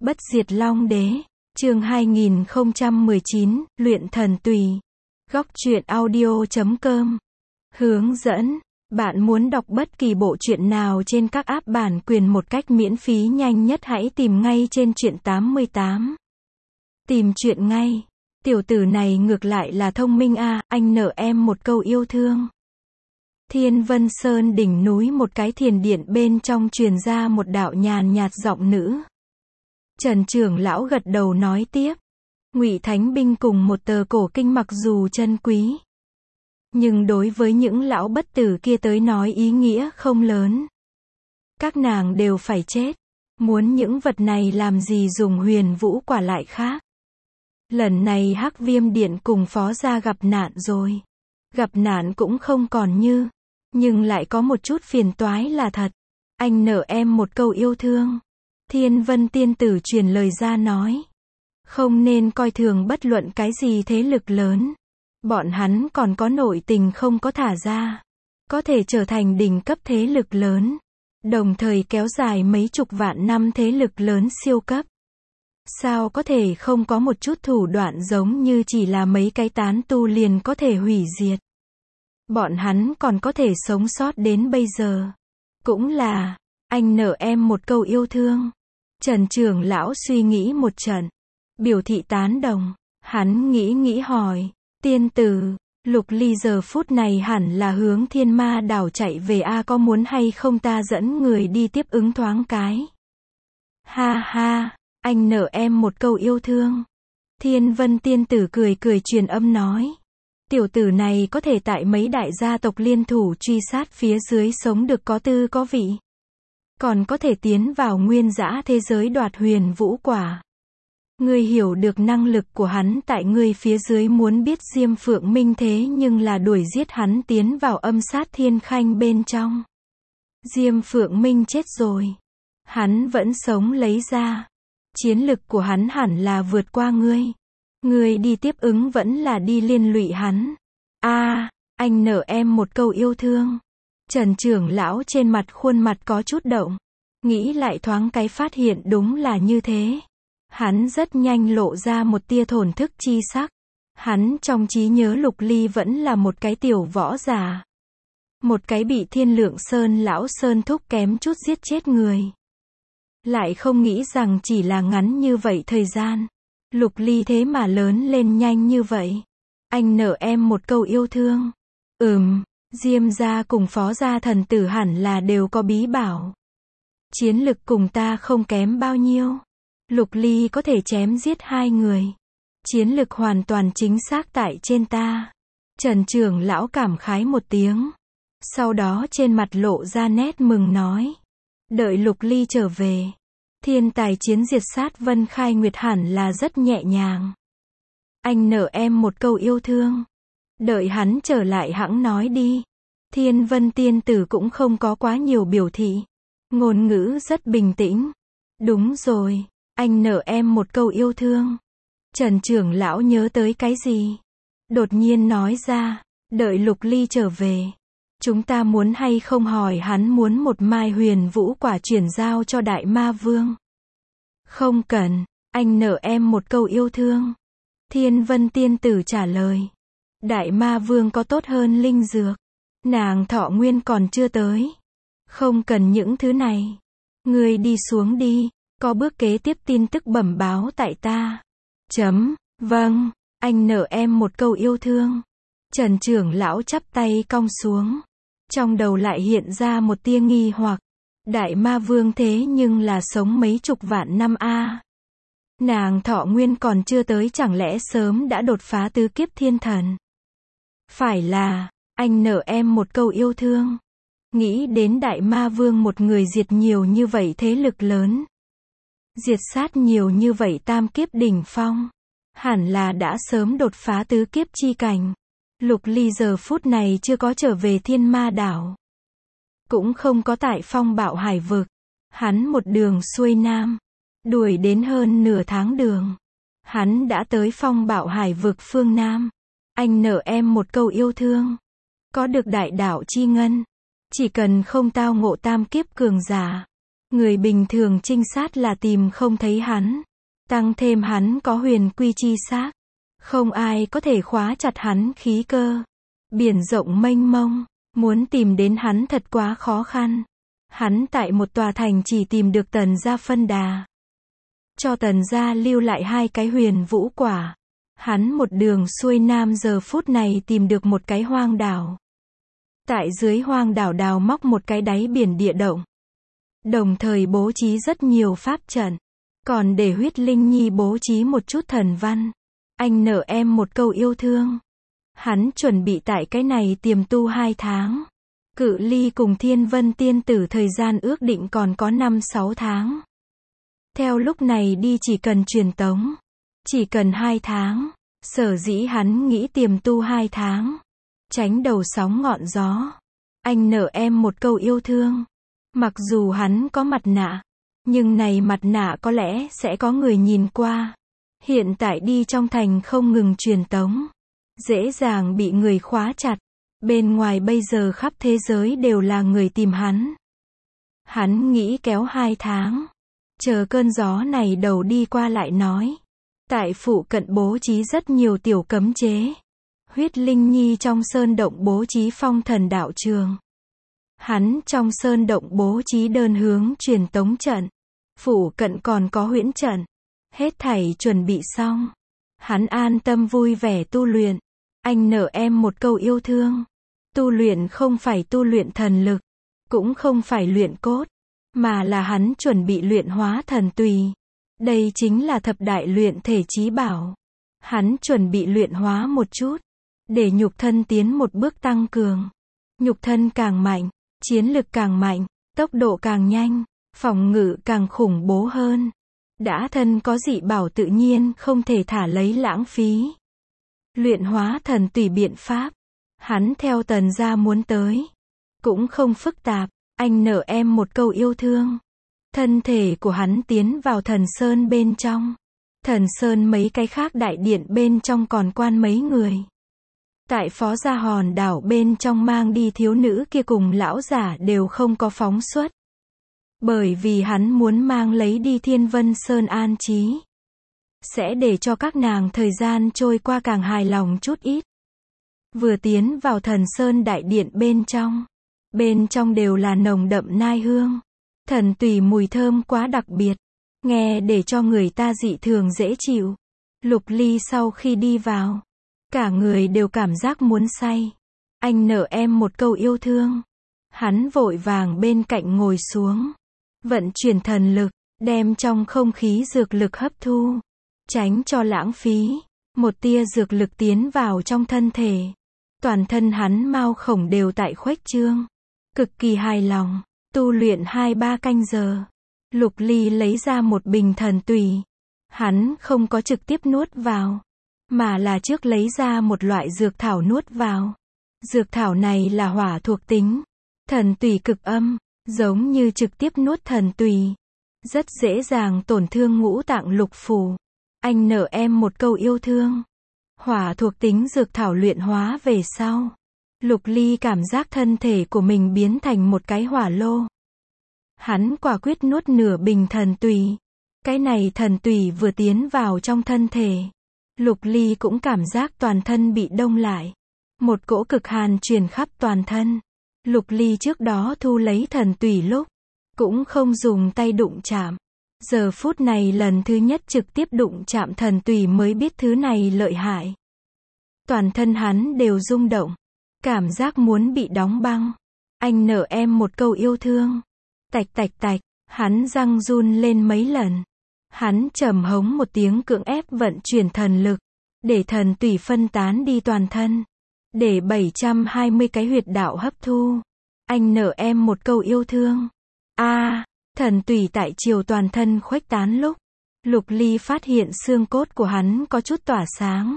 Bất diệt Long Đế, chương 2019, luyện thần tùy. Góc truyện audio.com. Hướng dẫn, bạn muốn đọc bất kỳ bộ truyện nào trên các app bản quyền một cách miễn phí nhanh nhất hãy tìm ngay trên truyện 88. Tìm truyện ngay. Tiểu tử này ngược lại là thông minh a, anh nợ em một câu yêu thương. Thiên Vân Sơn đỉnh núi một cái thiền điện bên trong truyền ra một đạo nhàn nhạt giọng nữ. Trần trưởng lão gật đầu nói tiếp. Ngụy Thánh binh cùng một tờ cổ kinh mặc dù chân quý, nhưng đối với những lão bất tử kia tới nói ý nghĩa không lớn. Các nàng đều phải chết. Muốn những vật này làm gì dùng huyền vũ quả lại khác. Lần này Hắc Viêm Điện cùng phó gia gặp nạn rồi. Gặp nạn cũng không còn như, nhưng lại có một chút phiền toái là thật. Anh nợ em một câu yêu thương. Thiên Vân tiên tử truyền lời ra nói. Không nên coi thường bất luận cái gì thế lực lớn. Bọn hắn còn có nội tình không có thả ra. Có thể trở thành đỉnh cấp thế lực lớn. Đồng thời kéo dài mấy chục vạn năm thế lực lớn siêu cấp. Sao có thể không có một chút thủ đoạn giống như chỉ là mấy cái tán tu liền có thể hủy diệt. Bọn hắn còn có thể sống sót đến bây giờ. Cũng là, anh nợ em một câu yêu thương. Trần trưởng lão suy nghĩ một trận. Biểu thị tán đồng. Hắn nghĩ hỏi. Tiên tử, Lục Ly giờ phút này hẳn là hướng Thiên Ma đảo chạy về a, có muốn hay không ta dẫn người đi tiếp ứng thoáng cái. Ha ha, anh nợ em một câu yêu thương. Thiên Vân tiên tử cười truyền âm nói. Tiểu tử này có thể tại mấy đại gia tộc liên thủ truy sát phía dưới sống được có tư có vị. Còn có thể tiến vào nguyên dã thế giới đoạt huyền vũ quả. Ngươi hiểu được năng lực của hắn tại ngươi phía dưới muốn biết Diêm Phượng Minh thế nhưng là đuổi giết hắn tiến vào âm sát thiên khanh bên trong. Diêm Phượng Minh chết rồi. Hắn vẫn sống lấy ra. Chiến lực của hắn hẳn là vượt qua ngươi. Ngươi đi tiếp ứng vẫn là đi liên lụy hắn. A, anh nợ em một câu yêu thương. Trần trưởng lão trên mặt khuôn mặt có chút động. Nghĩ lại thoáng cái phát hiện đúng là như thế. Hắn rất nhanh lộ ra một tia thổn thức chi sắc. Hắn trong trí nhớ Lục Ly vẫn là một cái tiểu võ giả. Một cái bị Thiên Lượng Sơn lão Sơn thúc kém chút giết chết người. Lại không nghĩ rằng chỉ là ngắn như vậy thời gian. Lục Ly thế mà lớn lên nhanh như vậy. Anh nợ em một câu yêu thương. Diêm gia cùng phó gia thần tử hẳn là đều có bí bảo. Chiến lực cùng ta không kém bao nhiêu. Lục Ly có thể chém giết hai người. Chiến lực hoàn toàn chính xác tại trên ta. Trần trưởng lão cảm khái một tiếng. Sau đó trên mặt lộ ra nét mừng nói. Đợi Lục Ly trở về. Thiên tài chiến diệt sát Vân Khai Nguyệt hẳn là rất nhẹ nhàng. Anh nợ em một câu yêu thương. Đợi hắn trở lại hẵng nói đi. Thiên Vân tiên tử cũng không có quá nhiều biểu thị. Ngôn ngữ rất bình tĩnh. Đúng rồi. Anh nợ em một câu yêu thương. Trần trưởng lão nhớ tới cái gì? Đột nhiên nói ra. Đợi Lục Ly trở về. Chúng ta muốn hay không hỏi hắn muốn một mai huyền vũ quả chuyển giao cho Đại Ma Vương. Không cần. Anh nợ em một câu yêu thương. Thiên Vân tiên tử trả lời. Đại Ma Vương có tốt hơn linh dược. Nàng thọ nguyên còn chưa tới. Không cần những thứ này. Ngươi đi xuống đi. Có bước kế tiếp tin tức bẩm báo tại ta. Vâng, anh nợ em một câu yêu thương. Trần trưởng lão chắp tay cong xuống. Trong đầu lại hiện ra một tia nghi hoặc. Đại Ma Vương thế nhưng là sống mấy chục vạn năm a. Nàng thọ nguyên còn chưa tới chẳng lẽ sớm đã đột phá tứ kiếp thiên thần. Phải là, anh nợ em một câu yêu thương. Nghĩ đến Đại Ma Vương một người diệt nhiều như vậy thế lực lớn. Diệt sát nhiều như vậy tam kiếp đỉnh phong. Hẳn là đã sớm đột phá tứ kiếp chi cảnh. Lục Ly giờ phút này chưa có trở về Thiên Ma đảo. Cũng không có tại Phong Bạo Hải vực. Hắn một đường xuôi nam. Đuổi đến hơn nửa tháng đường. Hắn đã tới Phong Bạo Hải vực phương Nam. Anh nợ em một câu yêu thương. Có được đại đạo chi ngân. Chỉ cần không tao ngộ tam kiếp cường giả. Người bình thường trinh sát là tìm không thấy hắn. Tăng thêm hắn có huyền quy chi xác. Không ai có thể khóa chặt hắn khí cơ. Biển rộng mênh mông. Muốn tìm đến hắn thật quá khó khăn. Hắn tại một tòa thành chỉ tìm được Tần gia phân đà. Cho Tần gia lưu lại 2 cái huyền vũ quả. Hắn một đường xuôi nam giờ phút này tìm được một cái hoang đảo. Tại dưới hoang đảo đào móc một cái đáy biển địa động. Đồng thời bố trí rất nhiều pháp trận. Còn để Huyết Linh Nhi bố trí một chút thần văn. Anh nợ em một câu yêu thương. Hắn chuẩn bị tại cái này tiềm tu 2 tháng. Cự ly cùng Thiên Vân Tiên Tử thời gian ước định còn có 5-6 tháng. Theo lúc này đi chỉ cần truyền tống. Chỉ cần 2 tháng. Sở dĩ hắn nghĩ tiềm tu 2 tháng. Tránh đầu sóng ngọn gió. Anh nợ em một câu yêu thương. Mặc dù hắn có mặt nạ. Nhưng này mặt nạ có lẽ sẽ có người nhìn qua. Hiện tại đi trong thành không ngừng truyền tống. Dễ dàng bị người khóa chặt. Bên ngoài bây giờ khắp thế giới đều là người tìm hắn. Hắn nghĩ kéo 2 tháng. Chờ cơn gió này đầu đi qua lại nói. Tại phụ cận bố trí rất nhiều tiểu cấm chế. Huyết Linh Nhi trong sơn động bố trí phong thần đạo trường. Hắn trong sơn động bố trí đơn hướng truyền tống trận. Phụ cận còn có huyễn trận. Hết thảy chuẩn bị xong. Hắn an tâm vui vẻ tu luyện. Anh nợ em một câu yêu thương. Tu luyện không phải tu luyện thần lực. Cũng không phải luyện cốt. Mà là hắn chuẩn bị luyện hóa thần tùy. Đây chính là thập đại luyện thể chí bảo. Hắn chuẩn bị luyện hóa một chút. Để nhục thân tiến một bước tăng cường. Nhục thân càng mạnh. Chiến lực càng mạnh. Tốc độ càng nhanh. Phòng ngự càng khủng bố hơn. Đã thân có dị bảo tự nhiên không thể thả lấy lãng phí. Luyện hóa thần tùy biện pháp. Hắn theo Tần gia muốn tới. Cũng không phức tạp. Anh nợ em một câu yêu thương. Thân thể của hắn tiến vào thần sơn bên trong. Thần sơn mấy cái khác đại điện bên trong còn quan mấy người. Tại Phó Gia hòn đảo bên trong mang đi thiếu nữ kia cùng lão giả đều không có phóng xuất. Bởi vì hắn muốn mang lấy đi Thiên Vân Sơn an trí. Sẽ để cho các nàng thời gian trôi qua càng hài lòng chút ít. Vừa tiến vào thần sơn đại điện bên trong. Bên trong đều là nồng đậm nai hương. Thần tùy mùi thơm quá đặc biệt. Nghe để cho người ta dị thường dễ chịu. Lục Ly sau khi đi vào. Cả người đều cảm giác muốn say. Anh nợ em một câu yêu thương. Hắn vội vàng bên cạnh ngồi xuống. Vận chuyển thần lực. Đem trong không khí dược lực hấp thu. Tránh cho lãng phí. Một tia dược lực tiến vào trong thân thể. Toàn thân hắn mao khổng đều tại khuếch trương. Cực kỳ hài lòng. Tu luyện 2-3 canh giờ. Lục Ly lấy ra một bình thần tùy. Hắn không có trực tiếp nuốt vào. Mà là trước lấy ra một loại dược thảo nuốt vào. Dược thảo này là hỏa thuộc tính. Thần tùy cực âm. Giống như trực tiếp nuốt thần tùy. Rất dễ dàng tổn thương ngũ tạng lục phủ. Anh nợ em một câu yêu thương. Hỏa thuộc tính dược thảo luyện hóa về sau. Lục Ly cảm giác thân thể của mình biến thành một cái hỏa lô. Hắn quả quyết nuốt nửa bình thần tùy. Cái này thần tùy vừa tiến vào trong thân thể. Lục Ly cũng cảm giác toàn thân bị đông lại. Một cỗ cực hàn truyền khắp toàn thân. Lục Ly trước đó thu lấy thần tùy lúc. Cũng không dùng tay đụng chạm. Giờ phút này lần thứ nhất trực tiếp đụng chạm thần tùy mới biết thứ này lợi hại. Toàn thân hắn đều rung động. Cảm giác muốn bị đóng băng. Anh nợ em một câu yêu thương. Tạch tạch tạch. Hắn răng run lên mấy lần. Hắn trầm hống một tiếng cưỡng ép vận chuyển thần lực. Để thần tùy phân tán đi toàn thân. Để 720 cái huyệt đạo hấp thu. Anh nợ em một câu yêu thương. Thần tùy tại chiều toàn thân khuếch tán lúc. Lục Ly phát hiện xương cốt của hắn có chút tỏa sáng.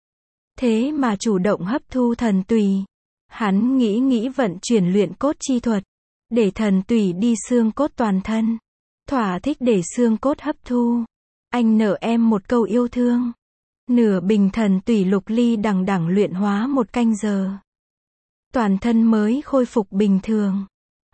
Thế mà chủ động hấp thu thần tùy. Hắn nghĩ vận chuyển luyện cốt chi thuật. Để thần tùy đi xương cốt toàn thân. Thỏa thích để xương cốt hấp thu. Anh nợ em một câu yêu thương. Nửa bình thần tùy Lục Ly đằng đẵng luyện hóa 1 canh giờ. Toàn thân mới khôi phục bình thường.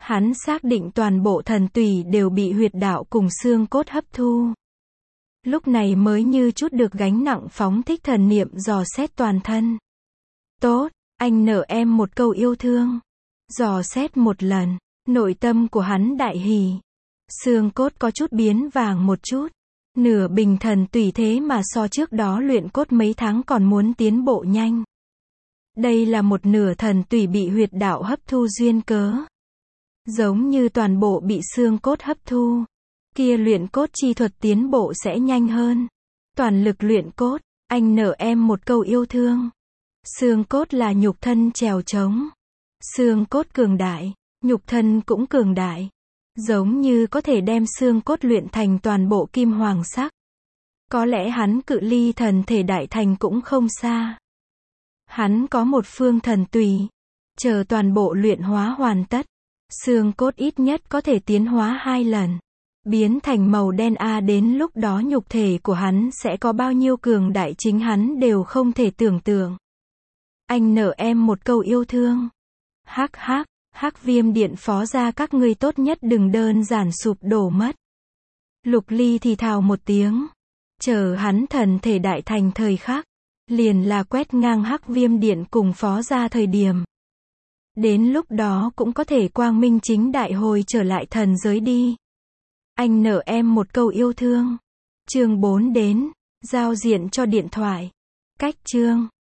Hắn xác định toàn bộ thần tùy đều bị huyệt đạo cùng xương cốt hấp thu. Lúc này mới như chút được gánh nặng, phóng thích thần niệm dò xét toàn thân. Tốt, anh nở em một câu yêu thương. Dò xét một lần, nội tâm của hắn đại hỉ. Xương cốt có chút biến vàng một chút. Nửa bình thần tùy thế mà so trước đó luyện cốt mấy tháng còn muốn tiến bộ nhanh. Đây là một nửa thần tùy bị huyệt đạo hấp thu duyên cớ. Giống như toàn bộ bị xương cốt hấp thu. Kia luyện cốt chi thuật tiến bộ sẽ nhanh hơn. Toàn lực luyện cốt, anh nở em một câu yêu thương. Xương cốt là nhục thân trèo trống. Xương cốt cường đại, nhục thân cũng cường đại. Giống như có thể đem xương cốt luyện thành toàn bộ kim hoàng sắc. Có lẽ hắn cự ly thần thể đại thành cũng không xa. Hắn có một phương thần tùy. Chờ toàn bộ luyện hóa hoàn tất. Xương cốt ít nhất có thể tiến hóa 2 lần. Biến thành màu đen đến lúc đó nhục thể của hắn sẽ có bao nhiêu cường đại chính hắn đều không thể tưởng tượng. Anh nở em một câu yêu thương. Hắc hắc, Hắc Viêm Điện phó ra các ngươi tốt nhất đừng đơn giản sụp đổ mất. Lục Ly thì thào một tiếng. Chờ hắn thần thể đại thành thời khắc. Liền là quét ngang Hắc Viêm Điện cùng phó ra thời điểm. Đến lúc đó cũng có thể quang minh chính đại hồi trở lại thần giới đi. Anh nở em một câu yêu thương. Chương 4 đến. Giao diện cho điện thoại. Cách chương.